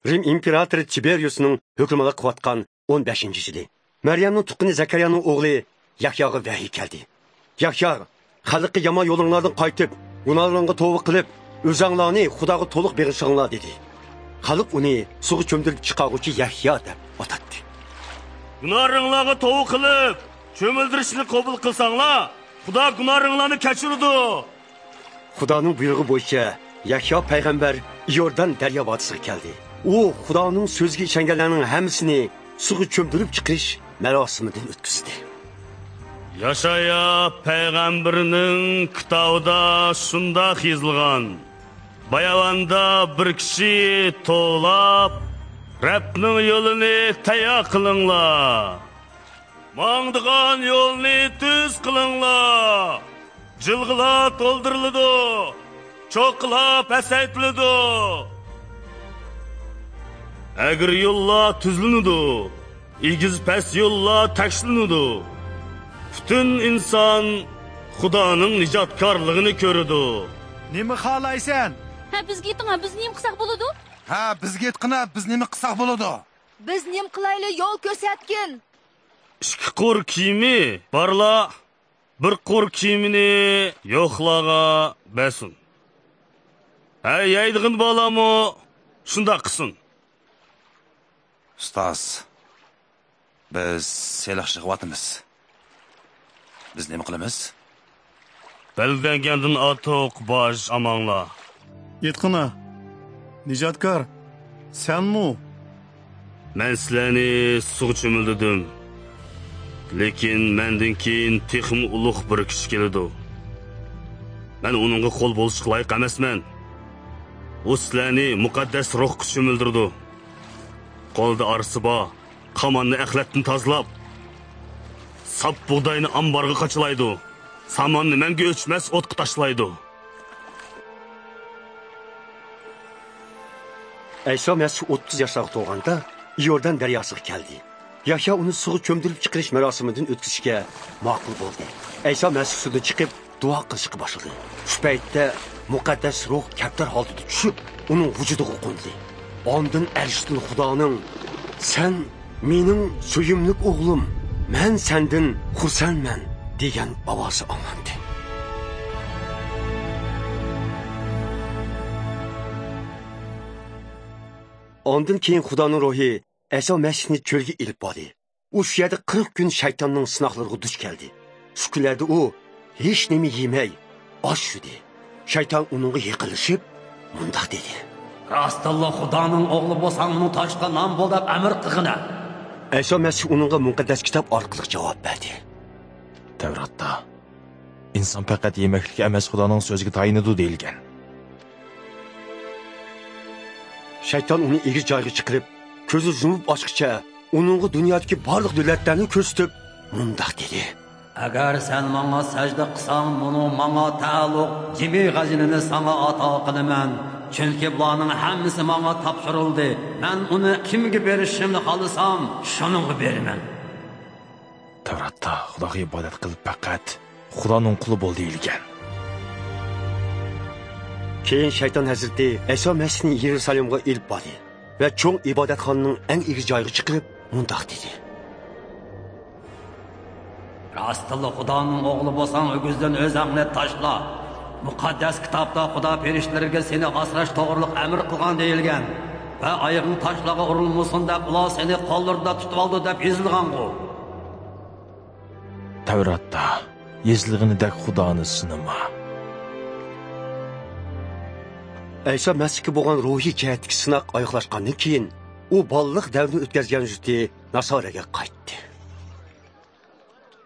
Rim imperatori Tiberiusning hukmini qilayotgan 15-yili. Maryamning tuqqani Zakariyaning o'g'li Yahyoga vahiy keldi. Yahyo, xalqqa yomon yo'linglardan qaytib, gunohlarga tavba qilib, o'zinglarni Xudoga to'liq berishinglar dedi. Xalq uni suvga cho'mdirib chiqaruvchi Yahyo deb atadi. Gunohlarga tavba qilib, cho'mildirishni qabul qilsanglar, Xudo gunohlarni kechiradi. Xudoning buyrug'i bo'yicha Yahyo payg'ambar Yordan daryo vodiysiga keldi. U Xudoning so'ziga ishonganlarning hammasini suvga cho'mdirib chiqish marosimidan o'tkazdi. Yashaya payg'ambarning kitobida shunday yozilgan. Bayavanda bir kishi to'lab, Rabbning yo'lini tayyor qilinglar. Mangdigan yo'lni tuz qilinglar. Jilg'lar to'ldiriladi. Cho'qlar pasaytiriladi. Agar yo'llar tuzlanadi, egiz pas yo'llar tashlanadi. Butun inson Xudoning nijotkorligini ko'radi. Nima xohlaysan? Ha, bizga ayting, biz nima qilsak bo'ladi? Ha, bizga aytqina, biz nima qilsak bo'ladi? Biz nima qilayli, yo'l ko'rsatgin. Ikki qo'r kiyimi barla, bir qo'r kiyimini yo'qlaga basin. Hey, yeydigin bolami, shunda qilsin. Ustoz, biz seliqchi qilyapmiz. Biz nima qilamiz? Belgilangandin atoq bosh amanglar. Yetqina, nijotkor, senmi? Men sizlarni suvga cho'mildirdim. Lekin mendan keyin texim ulug' bir kishi keladi. Men uningga qo'l bo'lishga loyiq emasman. U sizlarni muqaddas ruhga cho'mildirdi. Qo'lda arsi bor, qamonni axlatdan tozalab, sap bug'doyni ambarga qachilaydi. Samonni menga o'chmas o'tga tashlaydi. Ayso Masih 30 yoshga to'lganda Yordan daryosiga keldi. Yahyo uni suvga cho'mdirib chiqarish marosimidan o'tkazishga ma'qul bo'ldi. Ayso Masih suvga chiqib duo qilishga boshladi. Shu paytda muqaddas ruh kaptar holatida tushib, uning vujudiga qo'ndi. Ondan arshdan Xudoning "Sen mening suyimli o'g'lim, men sendan xursandman" degan ovozi anglandi. Ondan keyin Xudoning ruhi Ayso Masihni cho'lga ilib bordi. U shu yerda 40 kun shaytonning sinoqlariga duch keldi. Shu kunlarda u hech nima yemay, osh yedi. Shayton uningga yiqilishib, mundaq dedi: Rastulloh Xudoning o'g'li bo'lsang, uni toshga nom bo'l deb amr qilgina. Ayso Masih uningga muqaddas kitob orqali javob berdi. Tavratda inson faqat yemaklik emas, Xudoning so'ziga tayinadi deyilgan. Shayton uni egri joyga chiqarib, ko'zi yumib ochqicha, uningga dunyodagi barliq davlatlarni ko'rsatib, mundaq dedi: Agar sen menga sajda qilsang, buni menga ta'alluq jimi g'azinini senga ato qilaman. Chunki bularning hammasi menga topshirildi. Men uni kimga berishimni xohlasam, shuningga beraman. Tavratda Xudoga ibodat qilib faqat Xudoning quli bo'l deyilgan. Keyin shayton hazrati Ayso Masihni Yerusalimga ilib bordi va cho'ng ibodatxonaning eng egri joyiga chiqib, mundaq dedi: Rastulloh Xudoning o'g'li bo'lsang, o'g'izdan o'zingni tashla. Muqaddas kitobda Xudo ferishtalariga seni asrash to'g'riliq amr qilgan deyilgan. Va oyog'ing tashlaga urilmasin deb ular seni qo'llarida tutib oldi deb yozilgan-ku. Tavratda yozilganidek Xudoni sinama. Ayso Masihga bo'lgan ruhiy jihatdagi sinoq oyoqlashgandan keyin u bolliq davrini o'tkazgan juti Nasoraga qaytdi.